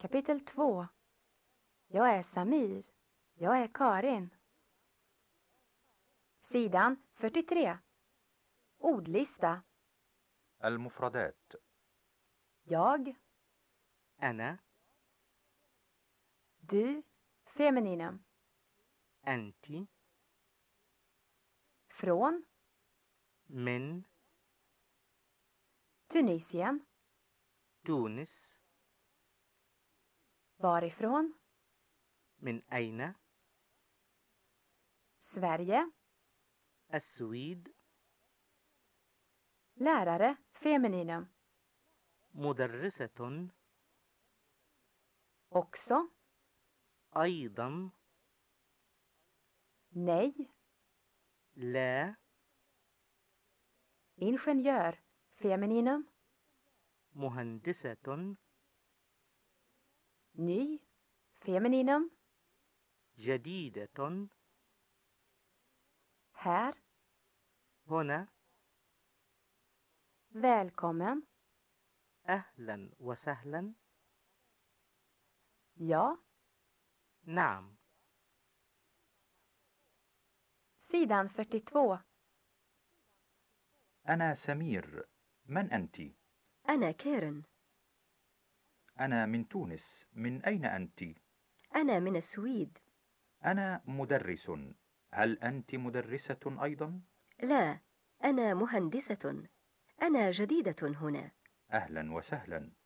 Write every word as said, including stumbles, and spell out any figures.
Kapitel två. Jag är Samir. Jag är Karin. Sidan fyrtiotre. Ordlista. المفردات. Jag, أنا du, femininum. أنت Från من Tunisien. تونس. Varifrån? من أين؟ Sverige. السويد. Lärare, femininum. مدرسة. Också. أيضا. Nej. لا. Ingenjör, femininum. مهندسة. Ny, femininum. جديدة. Här. هنا. Välkommen. أهلا وسهلا. Ja. نعم. Sidan fyrtiotvå. أنا سمير. من أنت؟ أنا كارن. أنا من تونس. من أين أنت؟ أنا من السويد. أنا مدرس. هل أنت مدرسة أيضا؟ لا، أنا مهندسة. أنا جديدة هنا. أهلا وسهلا.